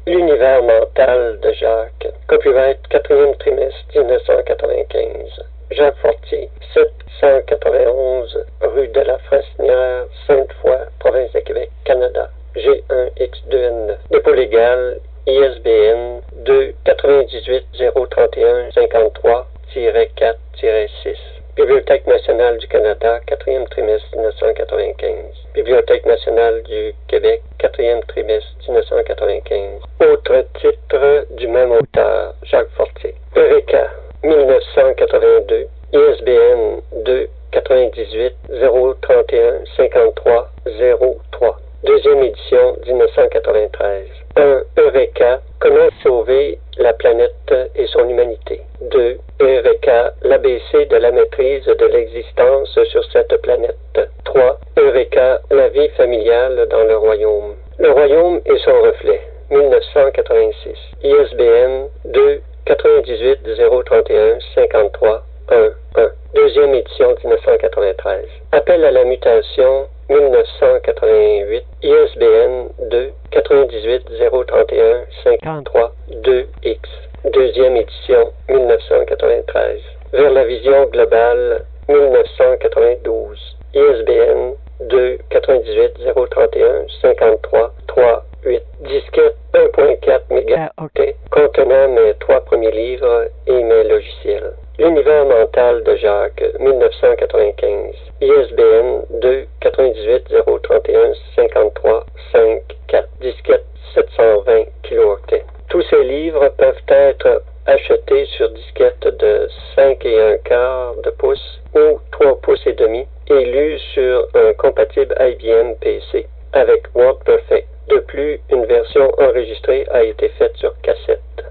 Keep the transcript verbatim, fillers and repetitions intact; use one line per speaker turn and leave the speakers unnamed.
L'univers mental de Jacques. Copyright quatrième trimestre dix-neuf cent quatre-vingt-quinze. Jacques Fortier, sept cent quatre-vingt-onze, rue de la Frasnière, Sainte-Foy, province de Québec, Canada. G un X deux N neuf. Dépôt légal, I S B N deux quatre-vingt-dix-huit zéro trente et un cinquante-trois quatre six. Bibliothèque nationale du Canada, quatrième trimestre dix-neuf cent quatre-vingt-quinze. Bibliothèque nationale du Québec, quatrième trimestre dix-neuf cent quatre-vingt-quinze. Autre titre du même auteur, Jacques Fortier. Eureka, mille neuf cent quatre-vingt-deux. I S B N deux quatre-vingt-dix-huit zéro trente et un cinquante-trois zéro trois. Deuxième édition, dix-neuf cent quatre-vingt-treize. un. Eureka, comment sauver la planète et son humanité. deux. Eureka, l'A B C de la maîtrise de l'existence sur cette planète. trois. Eureka, la vie familiale dans le royaume. Le royaume et son reflet. mille neuf cent quatre-vingt-six. I S B N deux quatre-vingt-dix-huit zéro trente et un cinquante-trois un un. Deuxième édition, dix-neuf cent quatre-vingt-treize. Appel à la mutation, mille neuf cent quatre-vingt-huit. I S B N deux quatre-vingt-dix-huit zéro trente et un cinquante-trois deux X. Deuxième édition, mille neuf cent quatre-vingt-treize. Vers la vision globale, mille neuf cent quatre-vingt-douze. I S B N deux quatre-vingt-dix-huit zéro trente et un cinquante-trois trois huit. Disquette un virgule quatre mégaoctets contenant mes trois premiers livres et mes logiciels. L'univers mental de Jacques, mille neuf cent quatre-vingt-quinze. I S B N deux quatre-vingt-dix-huit zéro trente et un cinquante-trois cinq quatre. Disquette sept cent vingt kilooctets. Tous ces livres peuvent être achetés sur disquette de cinq et un quart de pouce ou trois pouces et demi et lus sur un compatible I B M P C avec WordPerfect. De plus, une version enregistrée a été faite sur cassette.